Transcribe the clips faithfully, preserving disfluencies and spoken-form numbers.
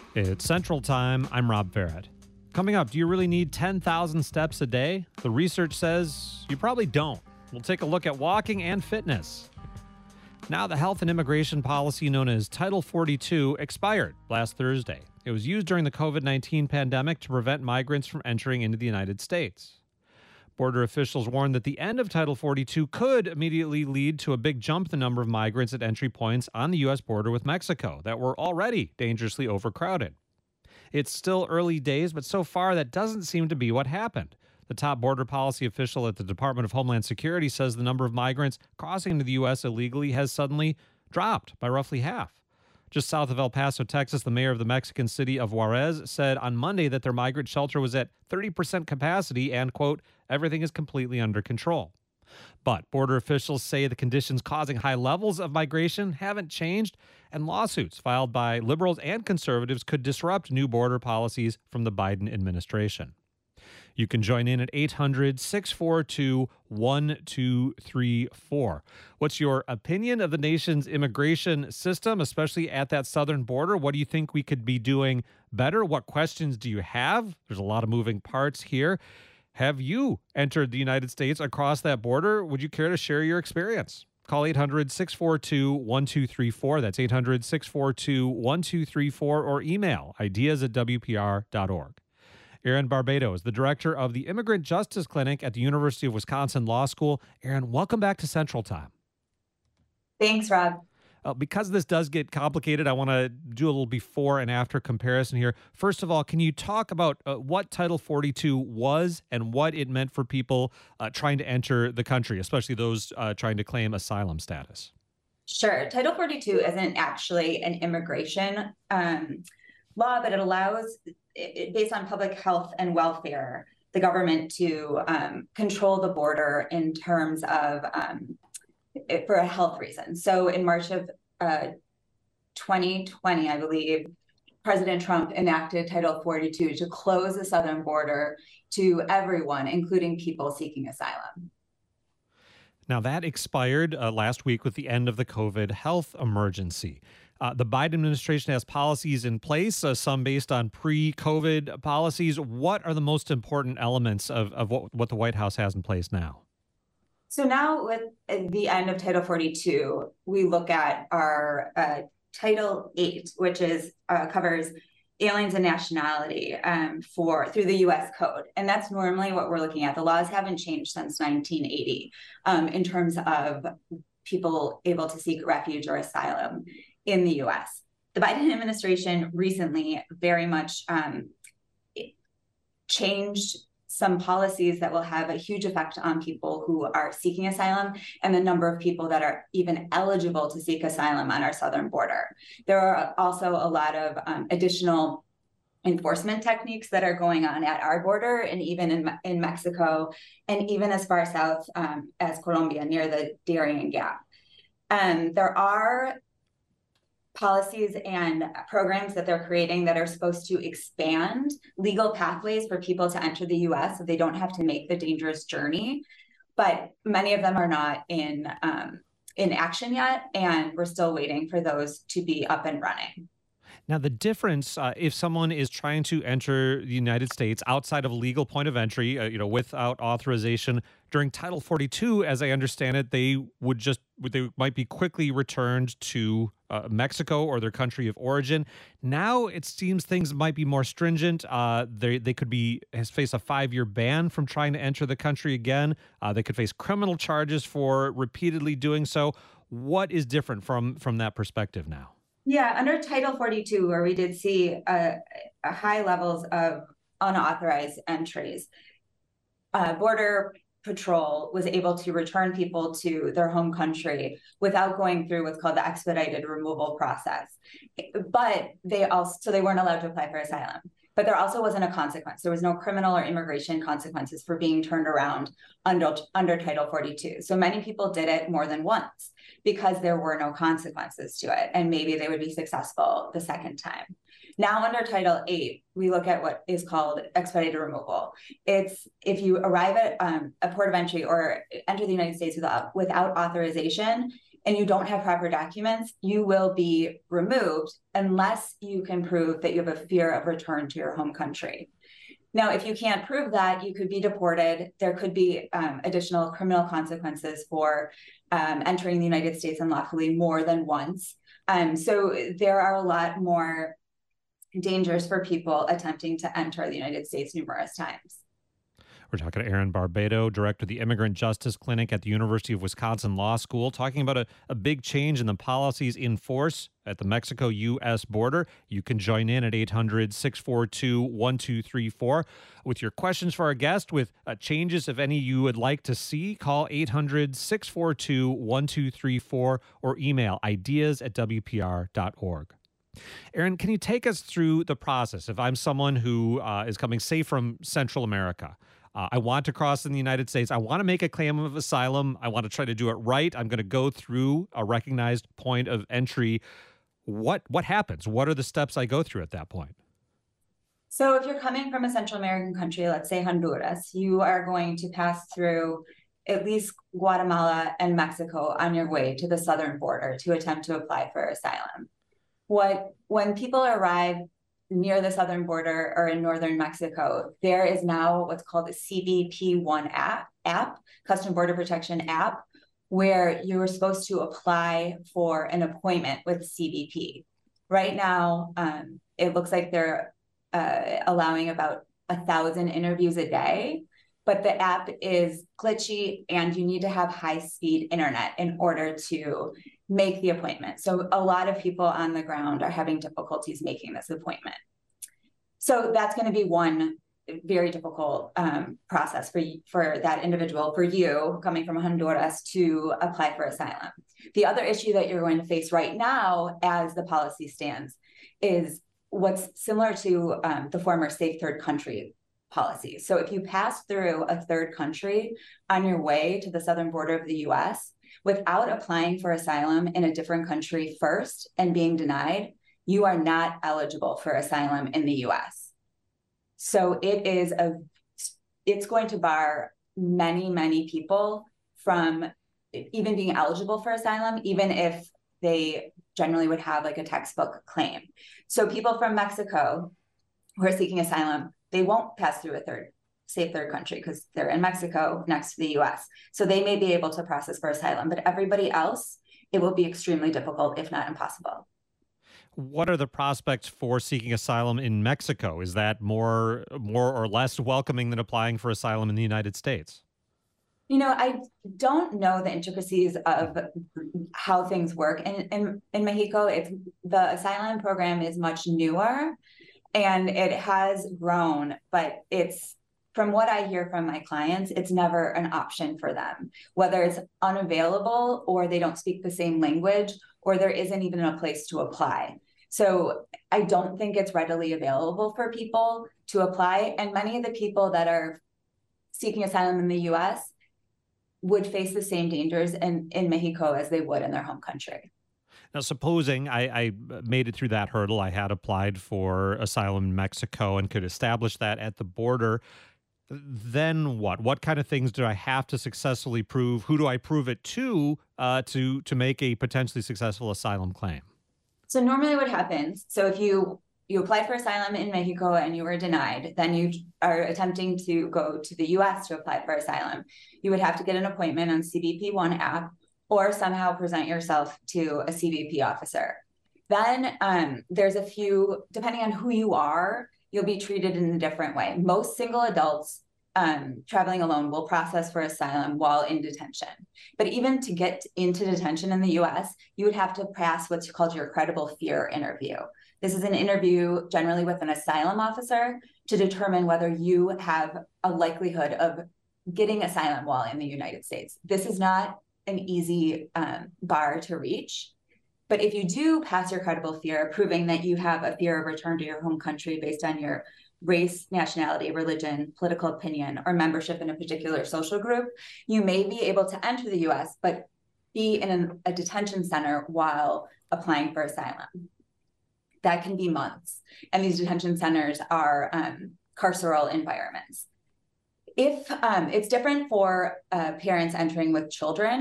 It's Central Time. I'm Rob Farrett. Coming up, do you really need ten thousand steps a day? The research says you probably don't. We'll take a look at walking and fitness. Now, the health and immigration policy known as Title forty-two expired last Thursday. It was used during the covid nineteen pandemic to prevent migrants from entering into the United States. Border officials warned that the end of Title forty-two could immediately lead to a big jump in the number of migrants at entry points on the U S border with Mexico that were already dangerously overcrowded. It's still early days, but so far that doesn't seem to be what happened. The top border policy official at the Department of Homeland Security says the number of migrants crossing into the U S illegally has suddenly dropped by roughly half. Just south of El Paso, Texas, the mayor of the Mexican city of Juarez said on Monday that their migrant shelter was at thirty percent capacity and, quote, everything is completely under control. But border officials say the conditions causing high levels of migration haven't changed, and lawsuits filed by liberals and conservatives could disrupt new border policies from the Biden administration. You can join in at eight hundred, six four two, one two three four. What's your opinion of the nation's immigration system, especially at that southern border? What do you think we could be doing better? What questions do you have? There's a lot of moving parts here. Have you entered the United States across that border? Would you care to share your experience? Call eight hundred, six four two, one two three four. That's eight hundred, six four two, one two three four, or email ideas at w p r dot org. Erin Barbato is the director of the Immigrant Justice Clinic at the University of Wisconsin Law School. Erin, welcome back to Central Time. Thanks, Rob. Uh, because this does get complicated, I want to do a little before and after comparison here. First of all, can you talk about uh, what Title forty-two was and what it meant for people uh, trying to enter the country, especially those uh, trying to claim asylum status? Sure. Title forty-two isn't actually an immigration um, law, but it allows, it, based on public health and welfare, the government to um, control the border in terms of um, it, for a health reason. So in March of uh, twenty twenty, I believe, President Trump enacted Title forty-two to close the southern border to everyone, including people seeking asylum. Now, that expired uh, last week with the end of the COVID health emergency. Uh, the Biden administration has policies in place, uh, some based on pre-COVID policies. What are the most important elements of, of what, what the White House has in place now? So now with the end of Title forty-two, we look at our uh, Title eight, which is uh, covers aliens and nationality um, for through the U S Code. And that's normally what we're looking at. The laws haven't changed since nineteen eighty um, in terms of people able to seek refuge or asylum in the U S. The Biden administration recently very much um, changed some policies that will have a huge effect on people who are seeking asylum and the number of people that are even eligible to seek asylum on our southern border. There are also a lot of um, additional enforcement techniques that are going on at our border and even in, in Mexico and even as far south um, as Colombia near the Darien Gap. Um, there are policies and programs that they're creating that are supposed to expand legal pathways for people to enter the U S so they don't have to make the dangerous journey. But many of them are not in, um, in action yet, and we're still waiting for those to be up and running. Now, the difference, uh, if someone is trying to enter the United States outside of a legal point of entry, uh, you know, without authorization during Title forty-two, as I understand it, they would just, they might be quickly returned to uh, Mexico or their country of origin. Now it seems things might be more stringent. Uh, they they could be face a five-year ban from trying to enter the country again. Uh, they could face criminal charges for repeatedly doing so. What is different from from that perspective now? Yeah, under Title forty-two, where we did see uh, high levels of unauthorized entries, uh, Border Patrol was able to return people to their home country without going through what's called the expedited removal process. But they also, so they weren't allowed to apply for asylum. But there also wasn't a consequence. There was no criminal or immigration consequences for being turned around under, under Title forty-two. So many people did it more than once because there were no consequences to it. And maybe they would be successful the second time. Now under Title eight, we look at what is called expedited removal. It's if you arrive at um, a port of entry or enter the United States without, without authorization, and you don't have proper documents, you will be removed unless you can prove that you have a fear of return to your home country. Now, if you can't prove that, you could be deported. There could be um, additional criminal consequences for um, entering the United States unlawfully more than once. Um, so there are a lot more dangers for people attempting to enter the United States numerous times. We're talking to Erin Barbado, director of the Immigrant Justice Clinic at the University of Wisconsin Law School, talking about a, a big change in the policies in force at the Mexico U S border. You can join in at eight hundred, six four two, one two three four with your questions for our guest, with uh, changes, if any, you would like to see. Call eight hundred, six four two, one two three four or email ideas at w p r dot org. Erin, can you take us through the process? If I'm someone who uh, is coming, say, from Central America, Uh, I want to cross in the United States. I want to make a claim of asylum. I want to try to do it right. I'm going to go through a recognized point of entry. What what happens? What are the steps I go through at that point? So if you're coming from a Central American country, let's say Honduras, you are going to pass through at least Guatemala and Mexico on your way to the southern border to attempt to apply for asylum. What when people arrive near the southern border or in northern Mexico, there is now what's called the C B P one app, app, Custom Border Protection app, where you're supposed to apply for an appointment with C B P. Right now, um, it looks like they're uh, allowing about a thousand interviews a day, but the app is glitchy and you need to have high-speed internet in order to make the appointment. So a lot of people on the ground are having difficulties making this appointment. So that's going to be one very difficult um, process for, for that individual, for you coming from Honduras to apply for asylum. The other issue that you're going to face right now as the policy stands is what's similar to um, the former safe third country policy. So if you pass through a third country on your way to the southern border of the U S, without applying for asylum in a different country first and being denied, you are not eligible for asylum in the U S. So it is a, it's going to bar many, many people from even being eligible for asylum, even if they generally would have like a textbook claim. So people from Mexico who are seeking asylum, they won't pass through a third safe third country because they're in Mexico next to the U S. So they may be able to process for asylum, but everybody else, it will be extremely difficult, if not impossible. What are the prospects for seeking asylum in Mexico? Is that more, more or less welcoming than applying for asylum in the United States? You know, I don't know the intricacies of how things work in, in, in Mexico. It's, the asylum program is much newer and it has grown, but it's, from what I hear from my clients, it's never an option for them, whether it's unavailable or they don't speak the same language or there isn't even a place to apply. So I don't think it's readily available for people to apply. And many of the people that are seeking asylum in the U S would face the same dangers in, in Mexico as they would in their home country. Now, supposing I, I made it through that hurdle, I had applied for asylum in Mexico and could establish that at the border, then what? What kind of things do I have to successfully prove? Who do I prove it to uh, to to make a potentially successful asylum claim? So normally what happens, so if you you apply for asylum in Mexico and you were denied, then you are attempting to go to the U S to apply for asylum. You would have to get an appointment on C B P one app or somehow present yourself to a C B P officer. Then um, there's a few, depending on who you are, you'll be treated in a different way. Most single adults um, traveling alone will process for asylum while in detention. But even to get into detention in the U S, you would have to pass what's called your credible fear interview. This is an interview generally with an asylum officer to determine whether you have a likelihood of getting asylum while in the United States. This is not an easy um, bar to reach. But if you do pass your credible fear, proving that you have a fear of return to your home country based on your race, nationality, religion, political opinion, or membership in a particular social group, you may be able to enter the U S, but be in an, a detention center while applying for asylum. That can be months. And these detention centers are um, carceral environments. If um, it's different for uh, parents entering with children,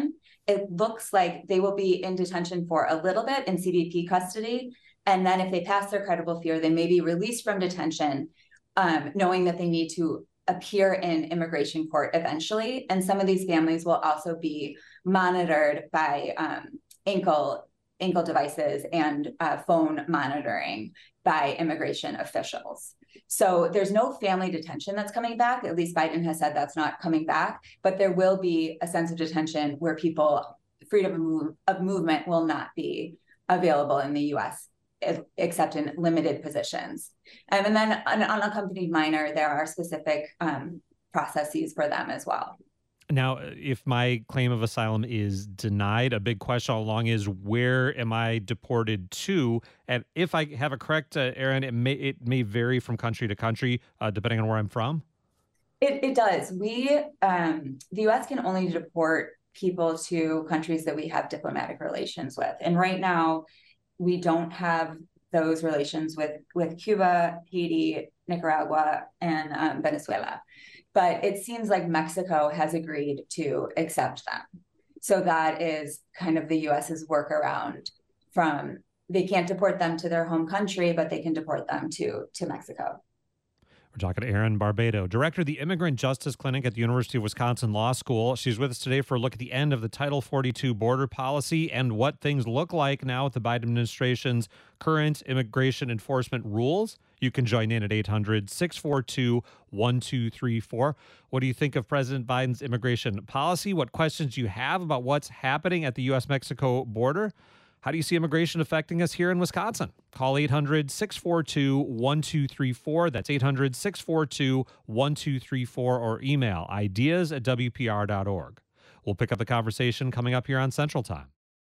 it looks like they will be in detention for a little bit in C B P custody. And then if they pass their credible fear, they may be released from detention, um, knowing that they need to appear in immigration court eventually. And some of these families will also be monitored by um, ankle ankle devices and uh, phone monitoring by immigration officials. So there's no family detention that's coming back. At least Biden has said that's not coming back, but there will be a sense of detention where people, freedom of, move, of movement will not be available in the U S except in limited positions. Um, and then an unaccompanied minor, there are specific um, processes for them as well. Now, if my claim of asylum is denied, a big question all along is, where am I deported to? And if I have a correct, uh, Erin, it may it may vary from country to country, uh, depending on where I'm from. It, it does. We, um, the U S can only deport people to countries that we have diplomatic relations with. And right now, we don't have those relations with, with Cuba, Haiti, Nicaragua, and um, Venezuela. But it seems like Mexico has agreed to accept them. So that is kind of the U S's workaround from, they can't deport them to their home country, but they can deport them to, to Mexico. We're talking to Erin Barbato, director of the Immigrant Justice Clinic at the University of Wisconsin Law School. She's with us today for a look at the end of the Title forty-two border policy and what things look like now with the Biden administration's current immigration enforcement rules. You can join in at eight hundred, six four two, one two three four. What do you think of President Biden's immigration policy? What questions do you have about what's happening at the U S Mexico border? How do you see immigration affecting us here in Wisconsin? Call eight hundred, six four two, one two three four. That's eight hundred, six four two, one two three four, or email ideas at w p r dot org. We'll pick up the conversation coming up here on Central Time.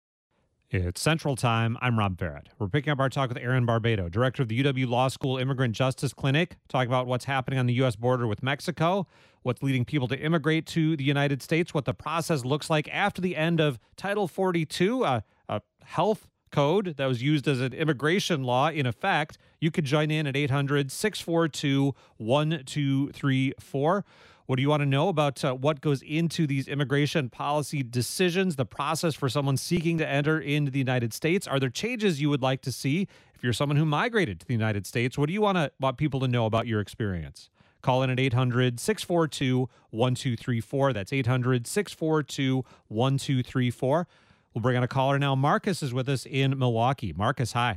It's Central Time. I'm Rob Barrett. We're picking up our talk with Erin Barbato, director of the U W Law School Immigrant Justice Clinic, talking about what's happening on the U S border with Mexico, what's leading people to immigrate to the United States, what the process looks like after the end of Title forty-two, uh, a health code that was used as an immigration law in effect. You could join in at eight hundred, six four two, one two three four. What do you want to know about uh, what goes into these immigration policy decisions, the process for someone seeking to enter into the United States? Are there changes you would like to see if you're someone who migrated to the United States? What do you want to want people to know about your experience? Call in at eight hundred, six four two, one two three four. That's eight hundred, six four two, one two three four. We'll bring on a caller now. Marcus is with us in Milwaukee. Marcus, hi.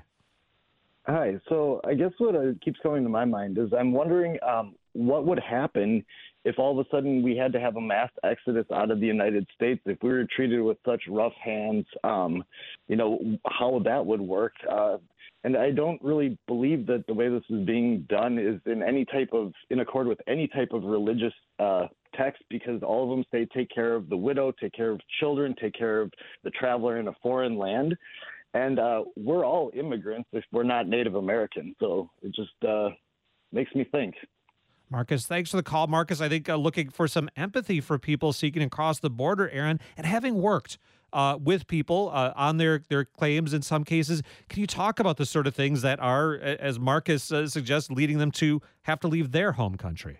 Hi. So I guess what uh, keeps coming to my mind is I'm wondering um, what would happen if all of a sudden we had to have a mass exodus out of the United States, if we were treated with such rough hands, um, you know, how that would work. Uh, and I don't really believe that the way this is being done is in any type of, in accord with any type of religious uh, text, because all of them say take care of the widow, take care of children, take care of the traveler in a foreign land. And uh, we're all immigrants if we're not Native American. So it just uh, makes me think. Marcus, thanks for the call. Marcus, I think uh, looking for some empathy for people seeking to cross the border, Erin, and having worked uh, with people uh, on their, their claims in some cases, can you talk about the sort of things that are, as Marcus uh, suggests, leading them to have to leave their home country?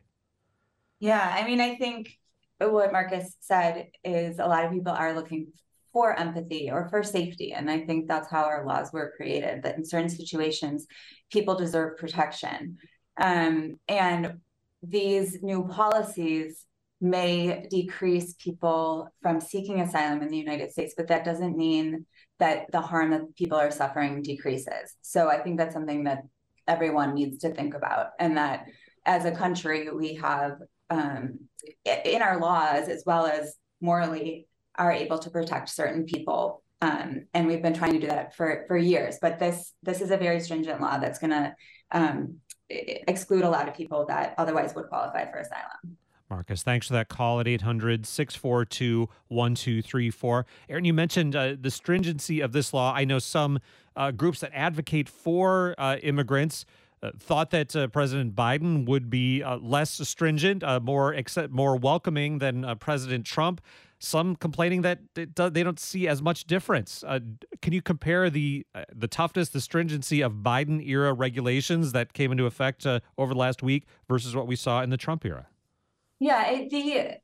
Yeah, I mean, I think what Marcus said is a lot of people are looking for empathy or for safety. And I think that's how our laws were created, that in certain situations, people deserve protection. Um, and these new policies may decrease people from seeking asylum in the United States, but that doesn't mean that the harm that people are suffering decreases. So I think that's something that everyone needs to think about, and that as a country, we have um, in our laws, as well as morally, are able to protect certain people. Um, and we've been trying to do that for, for years, but this this is a very stringent law that's going to um, exclude a lot of people that otherwise would qualify for asylum. Marcus, thanks for that call at eight hundred, six four two, one two three four. Erin, you mentioned uh, the stringency of this law. I know some uh, groups that advocate for uh, immigrants uh, thought that uh, President Biden would be uh, less stringent, uh, more accept, more welcoming than uh, President Trump. Some complaining that it do, they don't see as much difference. Uh, can you compare the uh, the toughness, the stringency of Biden-era regulations that came into effect uh, over the last week versus what we saw in the Trump era? Yeah, it, the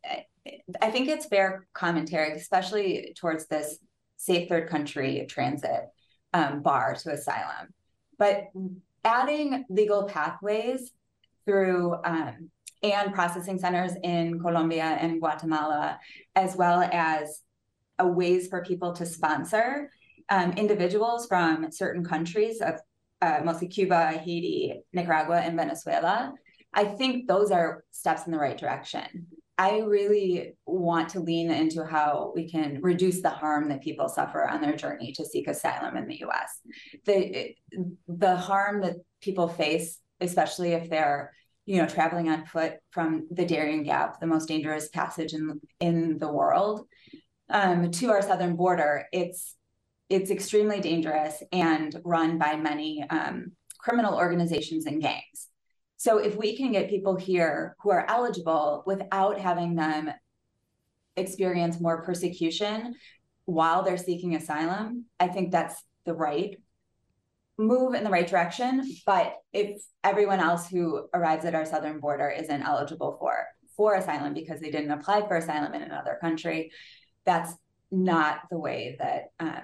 I think it's fair commentary, especially towards this safe third country transit um, bar to asylum. But adding legal pathways through um, and processing centers in Colombia and Guatemala, as well as a ways for people to sponsor um, individuals from certain countries of uh, mostly Cuba, Haiti, Nicaragua, and Venezuela. I think those are steps in the right direction. I really want to lean into how we can reduce the harm that people suffer on their journey to seek asylum in the U S. The, the harm that people face, especially if they're you know, traveling on foot from the Darien Gap, the most dangerous passage in, in the world, um, to our southern border, it's it's extremely dangerous and run by many um, criminal organizations and gangs. So if we can get people here who are eligible without having them experience more persecution while they're seeking asylum, I think that's the right move in the right direction. But if everyone else who arrives at our southern border isn't eligible for, for asylum because they didn't apply for asylum in another country, that's not the way that um,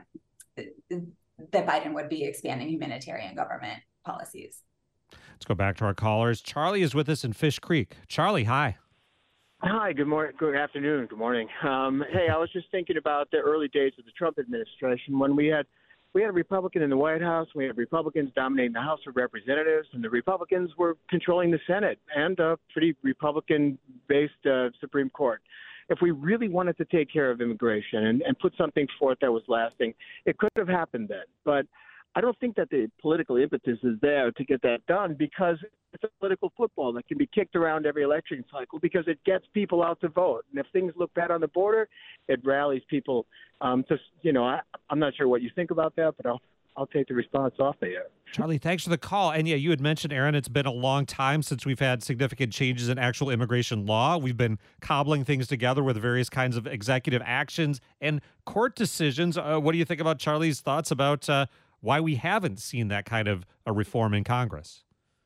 that Biden would be expanding humanitarian government policies. Let's go back to our callers. Charlie is with us in Fish Creek. Charlie, hi. Hi, good morning, good afternoon, good morning. Um, hey, I was just thinking about the early days of the Trump administration when we had we had a Republican in the White House, we had Republicans dominating the House of Representatives, and the Republicans were controlling the Senate and a pretty Republican-based uh, Supreme Court. If we really wanted to take care of immigration and, and put something forth that was lasting, it could have happened then. But I don't think that the political impetus is there to get that done because it's a political football that can be kicked around every election cycle because it gets people out to vote. And if things look bad on the border, it rallies people um, to, you know, I, I'm not sure what you think about that, but I'll I'll take the response off the air. Charlie, thanks for the call. And yeah, you had mentioned, Aaron, it's been a long time since we've had significant changes in actual immigration law. We've been cobbling things together with various kinds of executive actions and court decisions. Uh, what do you think about Charlie's thoughts about uh, why we haven't seen that kind of a reform in Congress?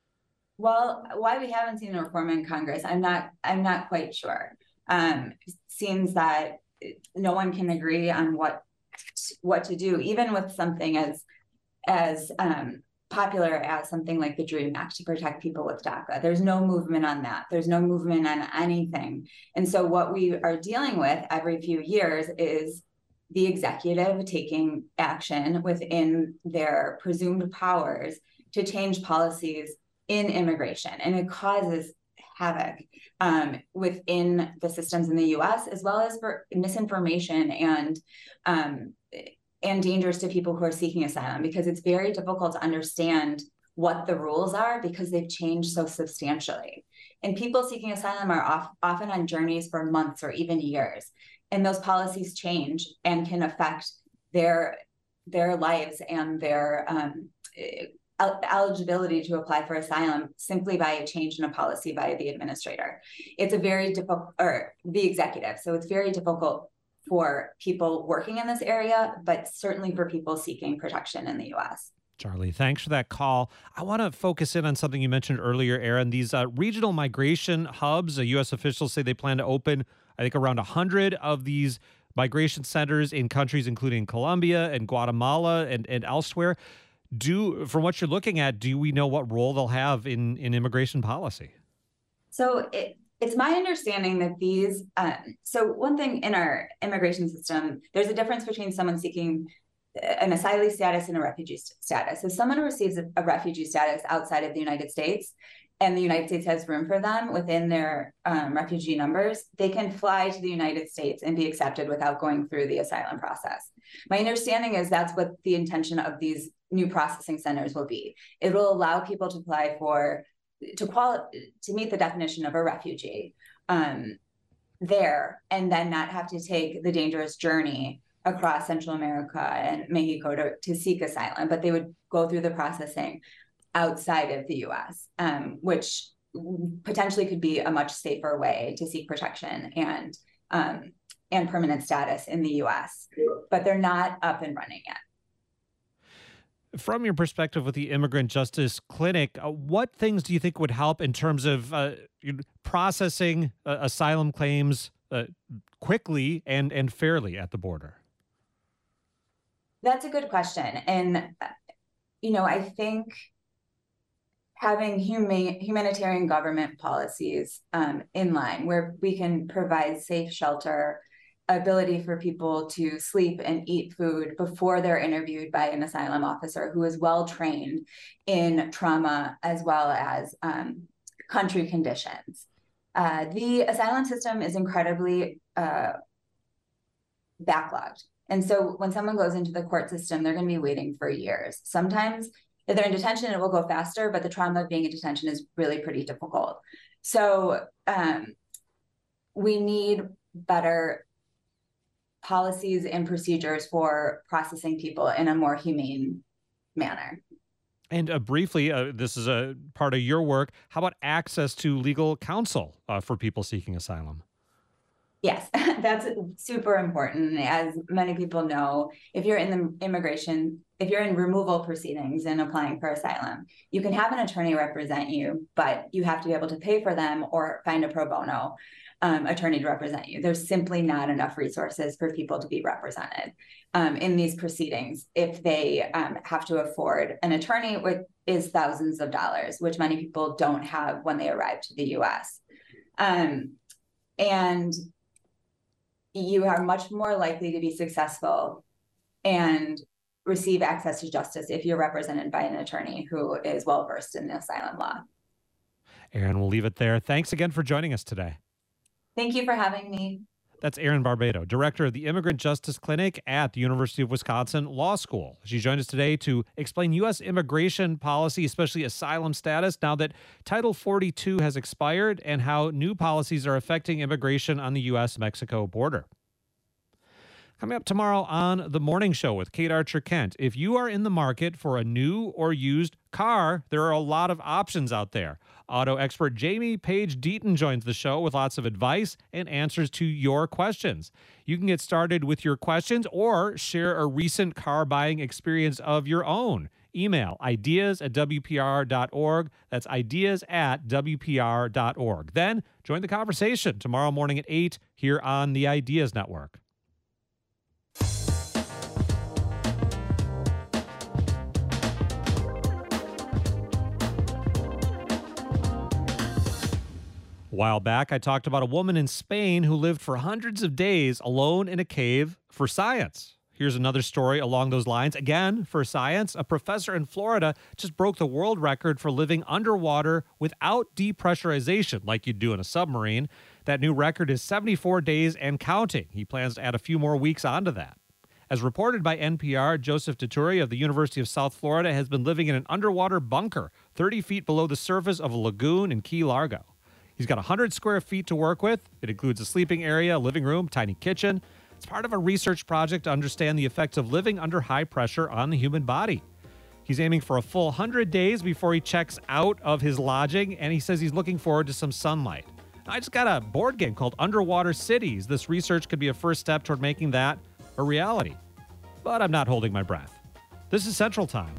Well, why we haven't seen a reform in Congress, I'm not I'm not quite sure. Um, it seems that no one can agree on what what to do, even with something as as um, popular as something like the DREAM Act to protect people with DACA. There's no movement on that. There's no movement on anything. And so what we are dealing with every few years is the executive taking action within their presumed powers to change policies in immigration. And it causes havoc um, within the systems in the U S, as well as for misinformation and um, and dangers to people who are seeking asylum, because it's very difficult to understand what the rules are because they've changed so substantially. And people seeking asylum are off, often on journeys for months or even years. And those policies change and can affect their, their lives and their um, eligibility to apply for asylum simply by a change in a policy by the administrator. It's a very difficult, or the executive. So it's very difficult for people working in this area, but certainly for people seeking protection in the U S. Charlie, thanks for that call. I want to focus in on something you mentioned earlier, Aaron. These uh, regional migration hubs, uh, U S officials say they plan to open, I think, around one hundred of these migration centers in countries including Colombia and Guatemala and, and elsewhere. Do, from what you're looking at, do we know what role they'll have in, in immigration policy? So it, it's my understanding that these, um, so one thing in our immigration system, there's a difference between someone seeking an asylee status and a refugee status. If someone receives a, a refugee status outside of the United States, and the United States has room for them within their um, refugee numbers, they can fly to the United States and be accepted without going through the asylum process. My understanding is that's what the intention of these new processing centers will be. It will allow people to apply for, to quali- to meet the definition of a refugee um, there, and then not have to take the dangerous journey across Central America and Mexico to, to seek asylum, but they would go through the processing outside of the U S, um, which potentially could be a much safer way to seek protection and um, and permanent status in the U S, but they're not up and running yet. From your perspective with the Immigrant Justice Clinic, uh, what things do you think would help in terms of uh, processing uh, asylum claims uh, quickly and, and fairly at the border? That's a good question. And, you know, I think having humane, humanitarian government policies um, in line where we can provide safe shelter, ability for people to sleep and eat food before they're interviewed by an asylum officer who is well trained in trauma as well as um, country conditions. Uh, the asylum system is incredibly uh, backlogged. And so when someone goes into the court system, they're going to be waiting for years. Sometimes if they're in detention, it will go faster, but the trauma of being in detention is really pretty difficult. So um, we need better policies and procedures for processing people in a more humane manner. And uh, briefly, uh, this is a part of your work. How about access to legal counsel uh, for people seeking asylum? Yes, that's super important. As many people know, if you're in the immigration, if you're in removal proceedings and applying for asylum, you can have an attorney represent you, but you have to be able to pay for them or find a pro bono um, attorney to represent you. There's simply not enough resources for people to be represented um, in these proceedings if they um, have to afford an attorney, which is thousands of dollars, which many people don't have when they arrive to the U S. Um, and you are much more likely to be successful and receive access to justice if you're represented by an attorney who is well-versed in the asylum law. Erin, we'll leave it there. Thanks again for joining us today. Thank you for having me. That's Erin Barbado, director of the Immigrant Justice Clinic at the University of Wisconsin Law School. She joined us today to explain U S immigration policy, especially asylum status, now that Title forty-two has expired, and how new policies are affecting immigration on the U S Mexico border. Coming up tomorrow on The Morning Show with Kate Archer-Kent, if you are in the market for a new or used car, there are a lot of options out there. Auto expert Jamie Page Deaton joins the show with lots of advice and answers to your questions. You can get started with your questions or share a recent car buying experience of your own. Email ideas at W P R dot org. That's ideas at W P R dot org. Then join the conversation tomorrow morning at eight here on the Ideas Network. A while back, I talked about a woman in Spain who lived for hundreds of days alone in a cave for science. Here's another story along those lines. Again, for science, a professor in Florida just broke the world record for living underwater without depressurization like you'd do in a submarine. That new record is seventy-four days and counting. He plans to add a few more weeks onto that. As reported by N P R, Joseph Dituri of the University of South Florida has been living in an underwater bunker thirty feet below the surface of a lagoon in Key Largo. He's got one hundred square feet to work with. It includes a sleeping area, a living room, tiny kitchen. It's part of a research project to understand the effects of living under high pressure on the human body. He's aiming for a full one hundred days before he checks out of his lodging, and he says he's looking forward to some sunlight. I just got a board game called Underwater Cities. This research could be a first step toward making that a reality. But I'm not holding my breath. This is Central Time.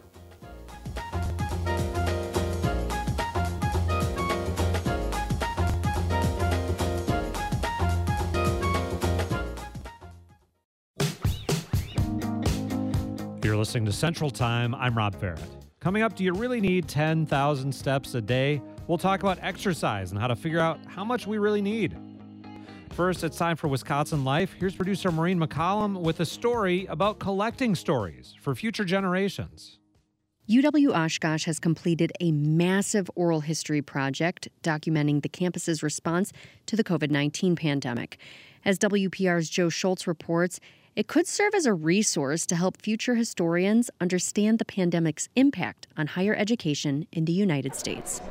You're listening to Central Time. I'm Rob Ferret. Coming up, do you really need ten thousand steps a day? We'll talk about exercise and how to figure out how much we really need. First, it's time for Wisconsin Life. Here's producer Maureen McCollum with a story about collecting stories for future generations. U W-Oshkosh has completed a massive oral history project documenting the campus's response to the covid nineteen pandemic. As W P R's Joe Schultz reports, it could serve as a resource to help future historians understand the pandemic's impact on higher education in the United States.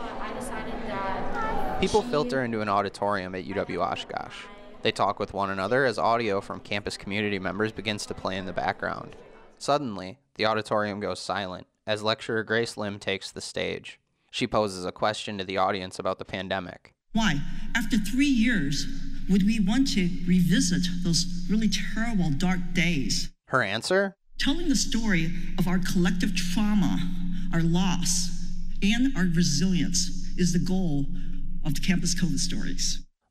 People filter into an auditorium at U W-Oshkosh. They talk with one another as audio from campus community members begins to play in the background. Suddenly, the auditorium goes silent as lecturer Grace Lim takes the stage. She poses a question to the audience about the pandemic. Why, after three years, would we want to revisit those really terrible, dark days? Her answer? Telling the story of our collective trauma, our loss, and our resilience is the goal of the Campus COVID Stories.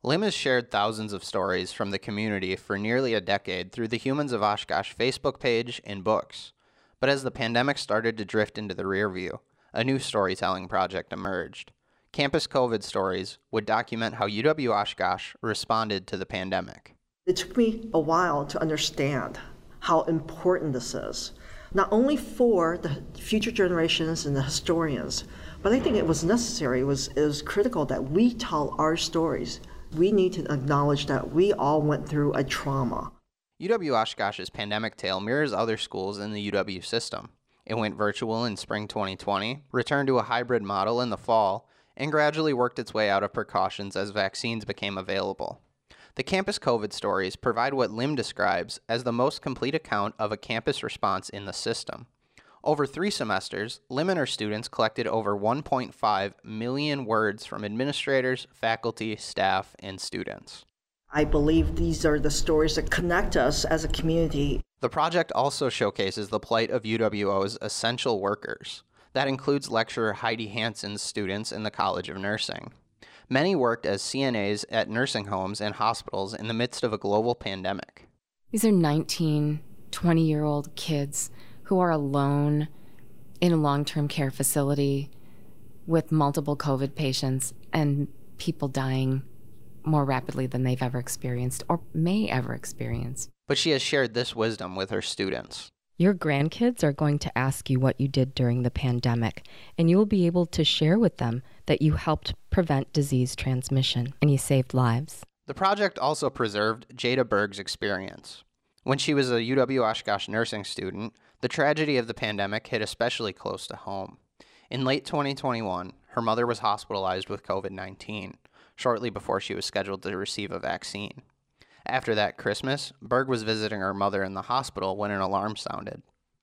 Lim has shared thousands of stories from the community for nearly a decade through the Humans of Oshkosh Facebook page and books. But as the pandemic started to drift into the rear view, a new storytelling project emerged. Campus COVID Stories would document how U W Oshkosh responded to the pandemic. It took me a while to understand how important this is, not only for the future generations and the historians, but I think it was necessary, it was, it was critical that we tell our stories. We need to acknowledge that we all went through a trauma. U W Oshkosh's pandemic tale mirrors other schools in the U W system. It went virtual in spring twenty twenty, returned to a hybrid model in the fall, and gradually worked its way out of precautions as vaccines became available. The Campus COVID Stories provide what Lim describes as the most complete account of a campus response in the system. Over three semesters, Lim and her students collected over one point five million words from administrators, faculty, staff, and students. I believe these are the stories that connect us as a community. The project also showcases the plight of U W O's essential workers. That includes lecturer Heidi Hansen's students in the College of Nursing. Many worked as C N As at nursing homes and hospitals in the midst of a global pandemic. These are nineteen, twenty-year-old kids who are alone in a long-term care facility with multiple COVID patients and people dying more rapidly than they've ever experienced or may ever experience. But she has shared this wisdom with her students. Your grandkids are going to ask you what you did during the pandemic, and you will be able to share with them that you helped prevent disease transmission and you saved lives. The project also preserved Jada Berg's experience. When she was a U W Oshkosh nursing student, the tragedy of the pandemic hit especially close to home. In late twenty twenty-one, her mother was hospitalized with COVID nineteen, shortly before she was scheduled to receive a vaccine. After that Christmas, Berg was visiting her mother in the hospital when an alarm sounded.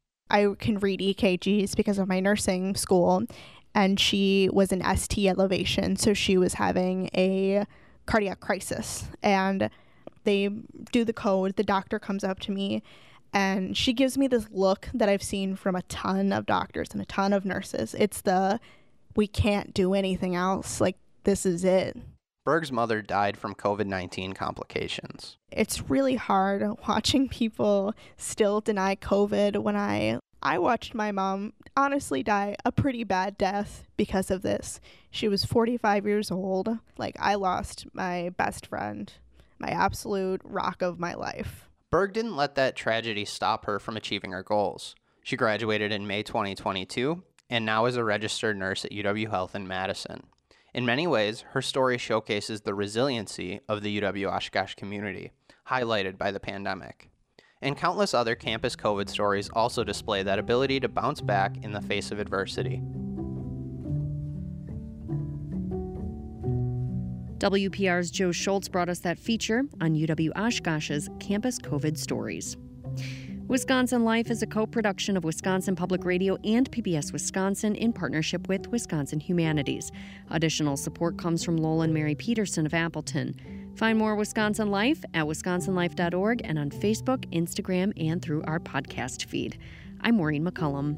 I can read E K Gs because of my nursing school, and she was in S T elevation, so she was having a cardiac crisis. And they do the code, the doctor comes up to me, and she gives me this look that I've seen from a ton of doctors and a ton of nurses. It's the, we can't do anything else, like, this is it. Berg's mother died from COVID nineteen complications. It's really hard watching people still deny COVID when I I watched my mom honestly die a pretty bad death because of this. She was forty-five years old. Like, I lost my best friend, my absolute rock of my life. Berg didn't let that tragedy stop her from achieving her goals. She graduated in May twenty twenty-two and now is a registered nurse at U W Health in Madison. In many ways, her story showcases the resiliency of the U W Oshkosh community, highlighted by the pandemic. And countless other campus COVID stories also display that ability to bounce back in the face of adversity. W P R's Joe Schultz brought us that feature on U W Oshkosh's Campus COVID Stories. Wisconsin Life is a co-production of Wisconsin Public Radio and P B S Wisconsin in partnership with Wisconsin Humanities. Additional support comes from Lowell and Mary Peterson of Appleton. Find more Wisconsin Life at wisconsin life dot org and on Facebook, Instagram, and through our podcast feed. I'm Maureen McCullum.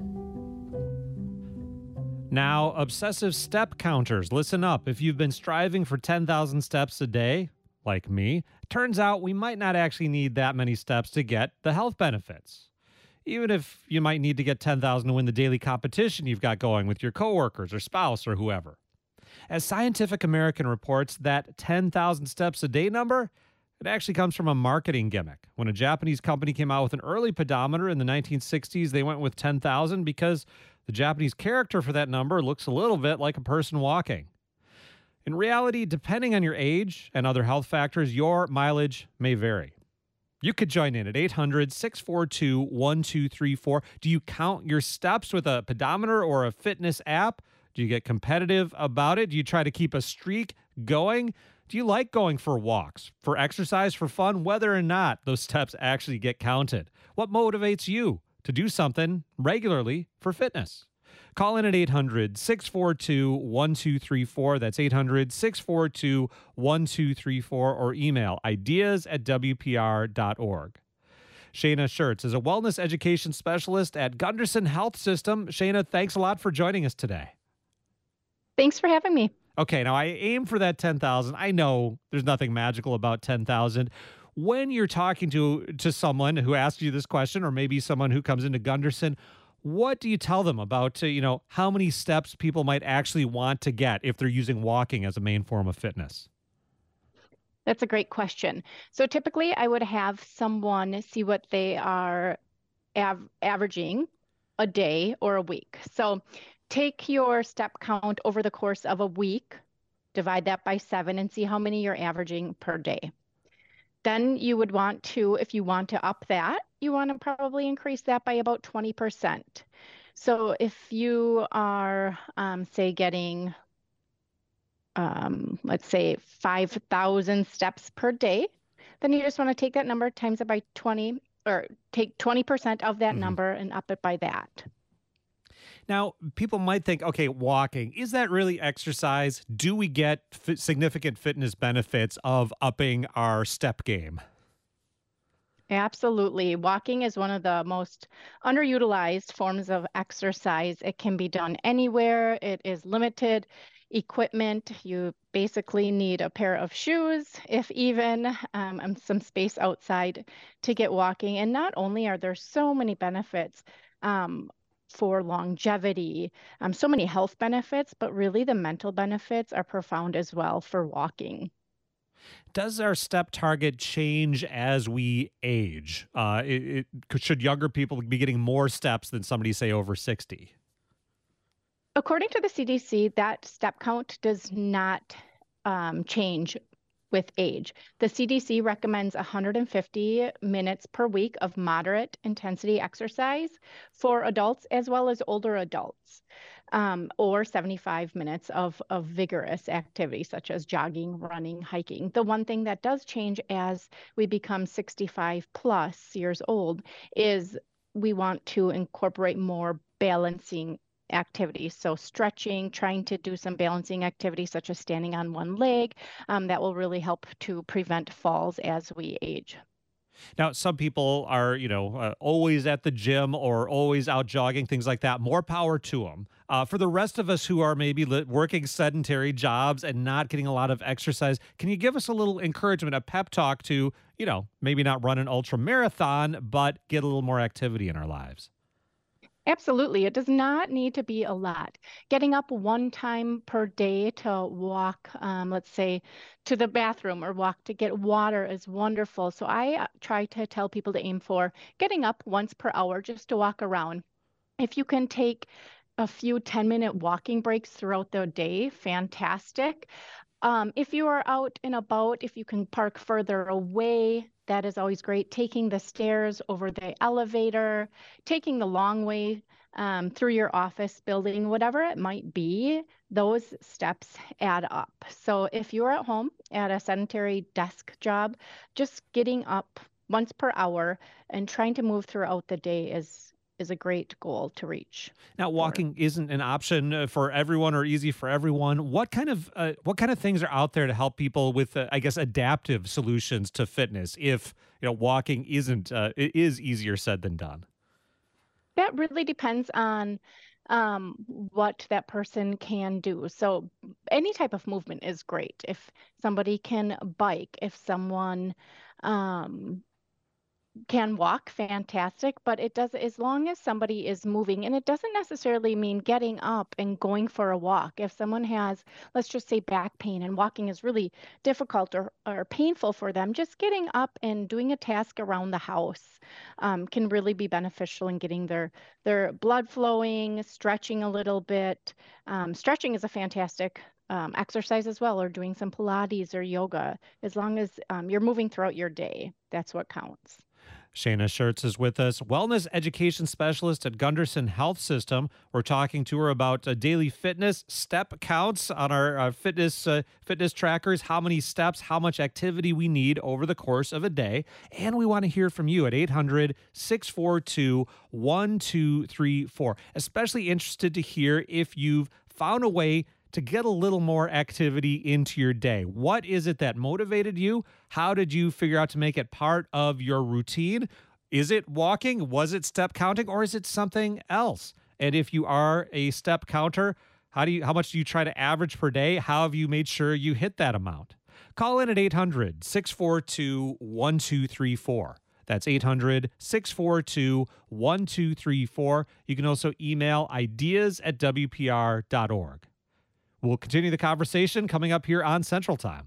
Now, obsessive step counters, listen up. If you've been striving for ten thousand steps a day, like me, turns out we might not actually need that many steps to get the health benefits. Even if you might need to get ten thousand to win the daily competition you've got going with your coworkers or spouse or whoever. As Scientific American reports, that ten thousand steps a day number, it actually comes from a marketing gimmick. When a Japanese company came out with an early pedometer in the nineteen sixties, they went with ten thousand because the Japanese character for that number looks a little bit like a person walking. In reality, depending on your age and other health factors, your mileage may vary. You could join in at eight hundred, six four two, one two three four. Do you count your steps with a pedometer or a fitness app? Do you get competitive about it? Do you try to keep a streak going? Do you like going for walks, for exercise, for fun, whether or not those steps actually get counted? What motivates you to do something regularly for fitness? Call in at eight hundred, six four two, one two three four. That's eight hundred, six four two, one two three four, or email ideas at w p r dot org. Shayna Schertz is a wellness education specialist at Gunderson Health System. Shayna, thanks a lot for joining us today. Thanks for having me. Okay, now I aim for that ten thousand. I know there's nothing magical about ten thousand. When you're talking to to someone who asks you this question, or maybe someone who comes into Gunderson, what do you tell them about, uh, you know, how many steps people might actually want to get if they're using walking as a main form of fitness? That's a great question. So typically I would have someone see what they are av- averaging a day or a week. So take your step count over the course of a week, divide that by seven, and see how many you're averaging per day. Then you would want to, if you want to up that, you want to probably increase that by about twenty percent. So if you are, um, say, getting, um, let's say, five thousand steps per day, then you just want to take that number, times it by twenty, or take twenty percent of that mm-hmm. number and up it by that. Now, people might think, okay, walking, is that really exercise? Do we get f- significant fitness benefits of upping our step game? Absolutely. Walking is one of the most underutilized forms of exercise. It can be done anywhere. It is limited equipment. You basically need a pair of shoes, if even, um, and some space outside to get walking. And not only are there so many benefits, um, for longevity, um, so many health benefits, but really the mental benefits are profound as well for walking. Does our step target change as we age? Uh, it, it, should younger people be getting more steps than somebody, say, over sixty? According to the C D C, that step count does not um, change with age. The C D C recommends one hundred fifty minutes per week of moderate intensity exercise for adults as well as older adults, um, or seventy-five minutes of, of vigorous activity such as jogging, running, hiking. The one thing that does change as we become sixty-five plus years old is we want to incorporate more balancing activities. So stretching, trying to do some balancing activities such as standing on one leg, um, that will really help to prevent falls as we age. Now, some people are, you know, uh, always at the gym or always out jogging, things like that. More power to them. Uh, for the rest of us who are maybe li- working sedentary jobs and not getting a lot of exercise, can you give us a little encouragement, a pep talk to, you know, maybe not run an ultra marathon, but get a little more activity in our lives? Absolutely. It does not need to be a lot. Getting up one time per day to walk, um, let's say, to the bathroom or walk to get water is wonderful. So I try to tell people to aim for getting up once per hour just to walk around. If you can take a few ten-minute walking breaks throughout the day, fantastic. Um, if you are out and about, if you can park further away, that is always great. Taking the stairs over the elevator, taking the long way um, through your office building, whatever it might be, those steps add up. So if you're at home at a sedentary desk job, just getting up once per hour and trying to move throughout the day is is a great goal to reach. Now, walking for. isn't an option for everyone or easy for everyone. What kind of uh, what kind of things are out there to help people with, uh, I guess, adaptive solutions to fitness? If you know, walking isn't uh, it is easier said than done. That really depends on um, what that person can do. So, any type of movement is great. If somebody can bike, if someone um, can walk, fantastic, but it does, as long as somebody is moving, and it doesn't necessarily mean getting up and going for a walk. If someone has, let's just say, back pain and walking is really difficult or, or painful for them, just getting up and doing a task around the house um, can really be beneficial in getting their their blood flowing, stretching a little bit. Um, stretching is a fantastic Um, exercise as well, or doing some Pilates or yoga. As long as um, you're moving throughout your day, that's what counts. Shana Schertz is with us, wellness education specialist at Gunderson Health System. We're talking to her about uh, daily fitness, step counts on our uh, fitness uh, fitness trackers, how many steps, how much activity we need over the course of a day. And we want to hear from you at eight hundred, six four two, one two three four. Especially interested to hear if you've found a way to get a little more activity into your day. What is it that motivated you? How did you figure out to make it part of your routine? Is it walking? Was it step counting? Or is it something else? And if you are a step counter, How do you how much do you try to average per day? How have you made sure you hit that amount? Call in at eight hundred, six four two, one two three four. That's eight hundred, six four two, one two three four. You can also email ideas at w p r dot org. We'll continue the conversation coming up here on Central Time.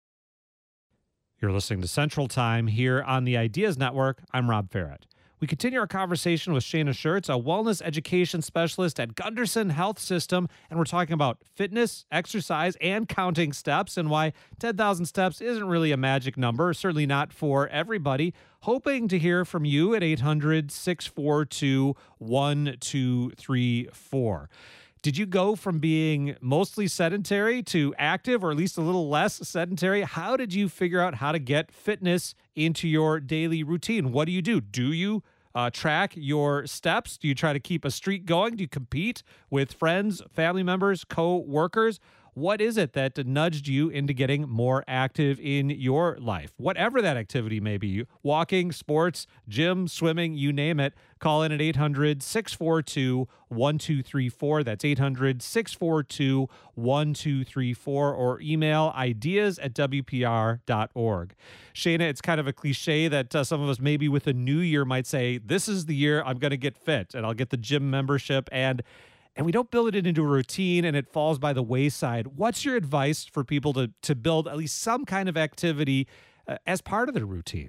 You're listening to Central Time here on the Ideas Network. I'm Rob Farrett. We continue our conversation with Shana Schertz, a wellness education specialist at Gunderson Health System, and we're talking about fitness, exercise, and counting steps, and why ten thousand steps isn't really a magic number, certainly not for everybody. Hoping to hear from you at eight hundred, six four two, one two three four. Did you go from being mostly sedentary to active, or at least a little less sedentary? How did you figure out how to get fitness into your daily routine? What do you do? Do you uh, track your steps? Do you try to keep a streak going? Do you compete with friends, family members, co-workers? What is it that nudged you into getting more active in your life? Whatever that activity may be, walking, sports, gym, swimming, you name it, call in at eight hundred, six four two, one two three four. That's eight hundred, six four two, one two three four, or email ideas at w p r dot org. Shana, it's kind of a cliche that uh, some of us maybe with a new year might say, this is the year I'm going to get fit and I'll get the gym membership, and and we don't build it into a routine and it falls by the wayside. What's your advice for people to, to build at least some kind of activity uh, as part of their routine?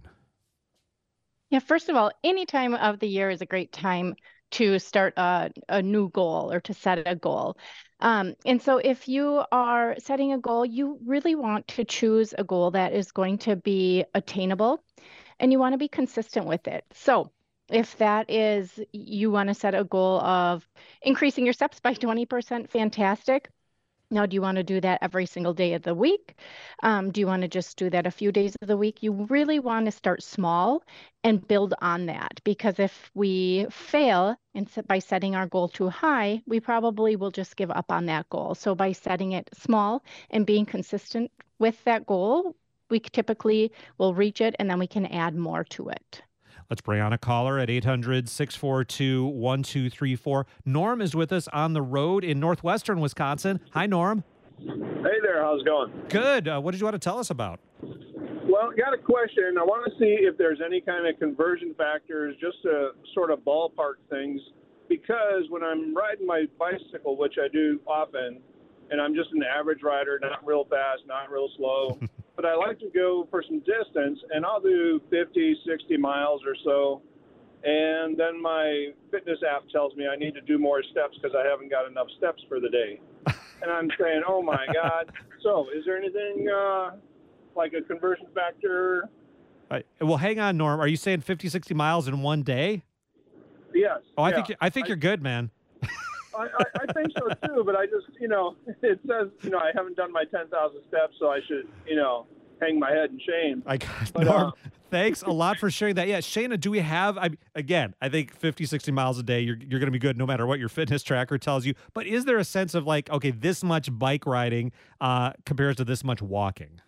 Yeah, first of all, any time of the year is a great time to start a, a new goal or to set a goal. Um, and so if you are setting a goal, you really want to choose a goal that is going to be attainable, and you want to be consistent with it. So if that is, you want to set a goal of increasing your steps by twenty percent, fantastic. Now, do you want to do that every single day of the week? Um, do you want to just do that a few days of the week? You really want to start small and build on that, because if we fail and by setting our goal too high, we probably will just give up on that goal. So by setting it small and being consistent with that goal, we typically will reach it, and then we can add more to it. Let's bring on a caller at eight hundred, six four two, one two three four. Norm is with us on the road in northwestern Wisconsin. Hi, Norm. Hey there. How's it going? Good. Uh, what did you want to tell us about? Well, got a question. I want to see if there's any kind of conversion factors, just to sort of ballpark things, because when I'm riding my bicycle, which I do often, and I'm just an average rider, not real fast, not real slow, but I like to go for some distance, and I'll do fifty, sixty miles or so, and then my fitness app tells me I need to do more steps because I haven't got enough steps for the day. And I'm saying, oh, my God. So is there anything uh, like a conversion factor? Uh, well, hang on, Norm. Are you saying fifty, sixty miles in one day? Yes. Oh, I yeah. think, I think I, you're good, man. I, I, I think so, too, but I just, you know, it says, you know, I haven't done my ten thousand steps, so I should, you know, hang my head in shame. I got but, Norm, uh, thanks a lot for sharing that. Yeah, Shana, do we have, I, again, I think fifty, sixty miles a day, you're, you're going to be good no matter what your fitness tracker tells you. But is there a sense of like, okay, this much bike riding uh, compares to this much walking?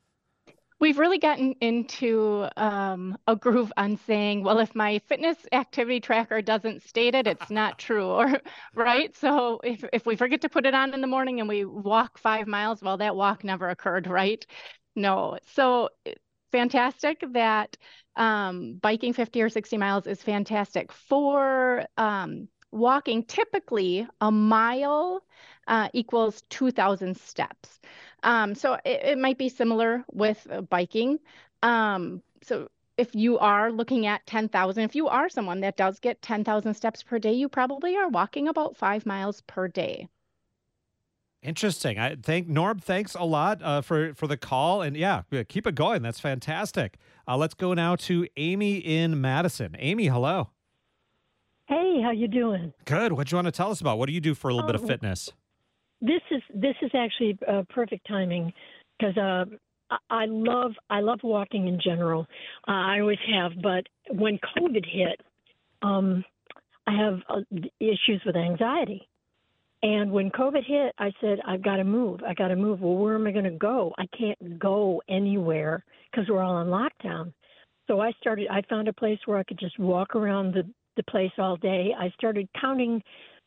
We've really gotten into um, a groove on saying, well, if my fitness activity tracker doesn't state it, it's not true, or right? So if, if we forget to put it on in the morning and we walk five miles, well, that walk never occurred, right? No. So fantastic that um, biking fifty or sixty miles is fantastic. For um, walking, typically a mile uh, equals two thousand steps. Um, so it, it might be similar with uh, biking. Um, so if you are looking at ten thousand, if you are someone that does get ten thousand steps per day, you probably are walking about five miles per day. Interesting. I thank Norm. Thanks a lot uh, for, for the call. And yeah, keep it going. That's fantastic. Uh, let's go now to Amy in Madison. Amy, hello. Hey, how you doing? Good. What do you want to tell us about? What do you do for a little oh, bit of fitness? This is this is actually uh, perfect timing because uh, I love I love walking in general. Uh, I always have, but when COVID hit, um, I have uh, issues with anxiety. And when COVID hit, I said, I've got to move. I got to move. Well, where am I going to go? I can't go anywhere because we're all on lockdown. So I started. I found a place where I could just walk around the the place all day. I started counting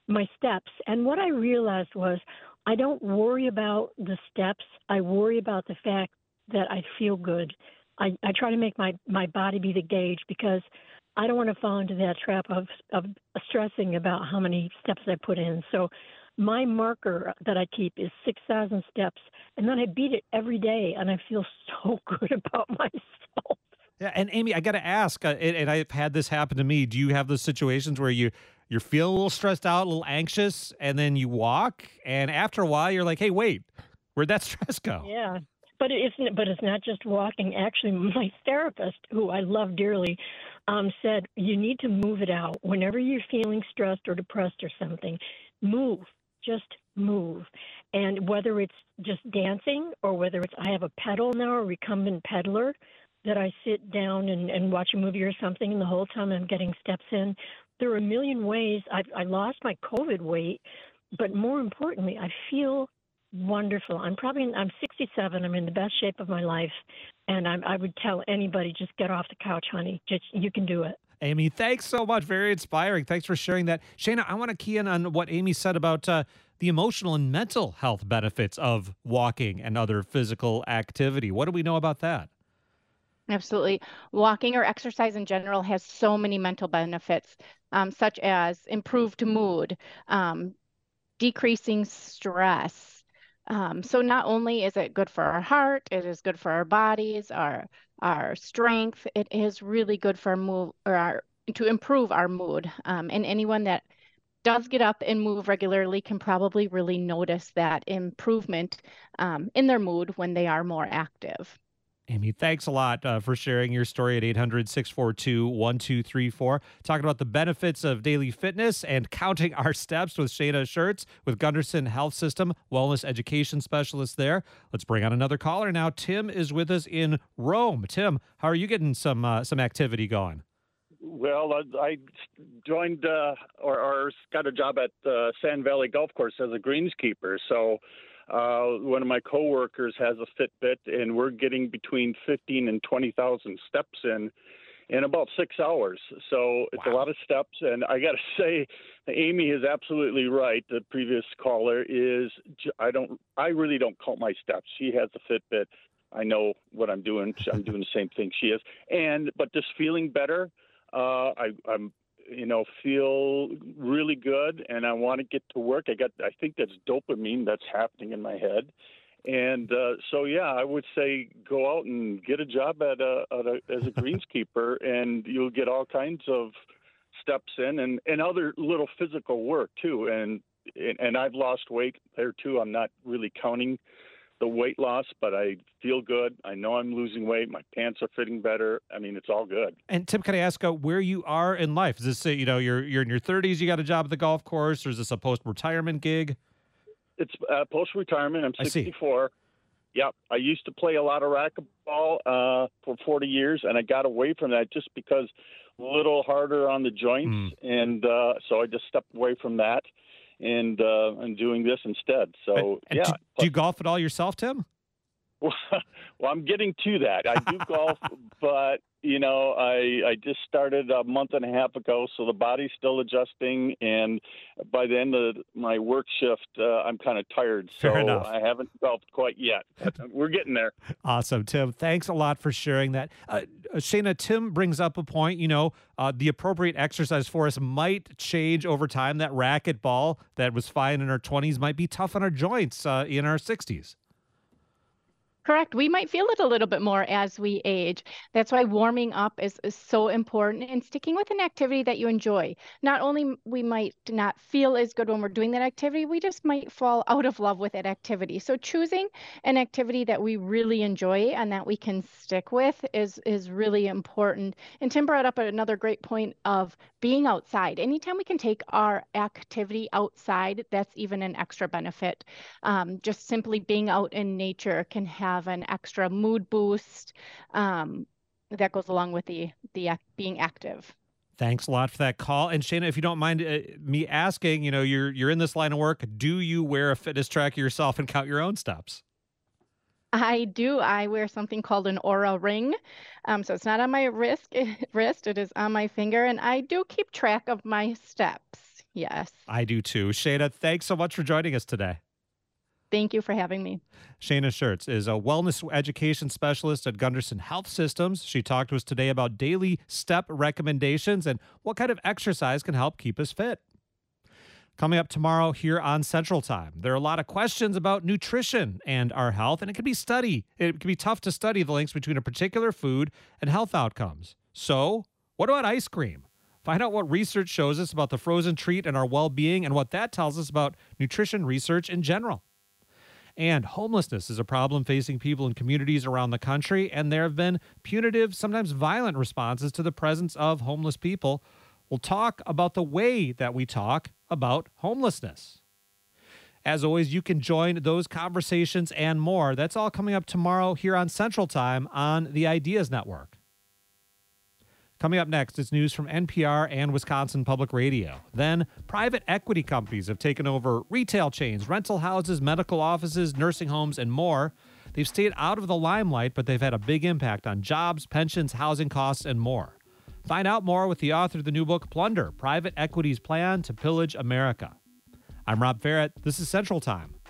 my steps. And what I realized was I don't worry about the steps. I worry about the fact that I feel good. I, I try to make my, my body be the gauge because I don't want to fall into that trap of, of stressing about how many steps I put in. So my marker that I keep is six thousand steps, and then I beat it every day, and I feel so good about myself. Yeah, and Amy, I got to ask, uh, and, and I've had this happen to me. Do you have those situations where you you're feeling a little stressed out, a little anxious, and then you walk, and after a while, you're like, "Hey, wait, where'd that stress go?" Yeah, but it's but it's not just walking. Actually, my therapist, who I love dearly, um, said you need to move it out whenever you're feeling stressed or depressed or something. Move, just move, and whether it's just dancing or whether it's I have a pedal now, a recumbent peddler, that I sit down and, and watch a movie or something, and the whole time I'm getting steps in. There are a million ways. I, I lost my COVID weight, but more importantly, I feel wonderful. I'm probably, I'm sixty-seven. I'm in the best shape of my life, and I, I would tell anybody, just get off the couch, honey. Just, you can do it. Amy, thanks so much. Very inspiring. Thanks for sharing that. Shana, I want to key in on what Amy said about uh, the emotional and mental health benefits of walking and other physical activity. What do we know about that? Absolutely. Walking or exercise in general has so many mental benefits, um, such as improved mood, um, decreasing stress. Um, so not only is it good for our heart, it is good for our bodies, our our strength. It is really good for our mood, or our, to improve our mood. Um, and anyone that does get up and move regularly can probably really notice that improvement um, in their mood when they are more active. Amy, thanks a lot uh, for sharing your story at eight hundred, six four two, one two three four. Talking about the benefits of daily fitness and counting our steps with Shana Schertz with Gunderson Health System, wellness education specialist there. Let's bring on another caller now. Tim is with us in Rome. Tim, how are you getting some uh, some activity going? Well, I, I joined uh, or, or got a job at uh, Sand Valley Golf Course as a greenskeeper. So Uh, one of my coworkers has a Fitbit, and we're getting between fifteen and twenty thousand steps in in about six hours. So it's wow. a lot of steps. And I got to say, Amy is absolutely right. The previous caller is, I don't, I really don't count my steps. She has a Fitbit. I know what I'm doing. I'm doing the same thing she is. And, but just feeling better, uh, I, I'm, you know, feel really good, and I want to get to work. I got, I think that's dopamine that's happening in my head. And uh, so, yeah, I would say go out and get a job at a, at a as a greenskeeper, and you'll get all kinds of steps in and, and other little physical work, too. And, and I've lost weight there, too. I'm not really counting the weight loss, but I feel good. I know I'm losing weight. My pants are fitting better. I mean, it's all good. And Tim, can I ask uh, where you are in life? Is this, uh, you know, you're you're in your thirties, you got a job at the golf course, or is this a post-retirement gig? It's uh, post-retirement. I'm sixty-four. Yep. I used to play a lot of racquetball uh, for forty years, and I got away from that just because a little harder on the joints, mm. and uh, so I just stepped away from that. And uh, I'm doing this instead. So, and, and yeah. Do, do you golf at all yourself, Tim? Well, well, I'm getting to that. I do golf, but, you know, I, I just started a month and a half ago, so the body's still adjusting. And by the end of my work shift, uh, I'm kind of tired. So Fair enough. I haven't golfed quite yet. We're getting there. Awesome, Tim. Thanks a lot for sharing that. Uh, Shana, Tim brings up a point, you know, uh, the appropriate exercise for us might change over time. That racquetball that was fine in our twenties might be tough on our joints uh, in our sixties. Correct. We might feel it a little bit more as we age. That's why warming up is, is so important, and sticking with an activity that you enjoy. Not only we might not feel as good when we're doing that activity, we just might fall out of love with that activity. So choosing an activity that we really enjoy and that we can stick with is, is really important. And Tim brought up another great point of being outside. Anytime we can take our activity outside, that's even an extra benefit. Um, just simply being out in nature can have an extra mood boost um, that goes along with the the act, being active. Thanks a lot for that call. And Shana, if you don't mind uh, me asking, you know, you're you're in this line of work. Do you wear a fitness tracker yourself and count your own steps? I do. I wear something called an Oura ring. Um, so it's not on my wrist, wrist. It is on my finger. And I do keep track of my steps. Yes. I do too. Shana, thanks so much for joining us today. Thank you for having me. Shana Schertz is a wellness education specialist at Gunderson Health Systems. She talked to us today about daily step recommendations and what kind of exercise can help keep us fit. Coming up tomorrow here on Central Time, there are a lot of questions about nutrition and our health, and it can be study. It can be tough to study the links between a particular food and health outcomes. So, what about ice cream? Find out what research shows us about the frozen treat and our well-being and what that tells us about nutrition research in general. And homelessness is a problem facing people in communities around the country, and there have been punitive, sometimes violent responses to the presence of homeless people. We'll talk about the way that we talk about homelessness. As always, you can join those conversations and more. That's all coming up tomorrow here on Central Time on the Ideas Network. Coming up next is news from N P R and Wisconsin Public Radio. Then, private equity companies have taken over retail chains, rental houses, medical offices, nursing homes, and more. They've stayed out of the limelight, but they've had a big impact on jobs, pensions, housing costs, and more. Find out more with the author of the new book, Plunder, Private Equity's Plan to Pillage America. I'm Rob Ferret. This is Central Time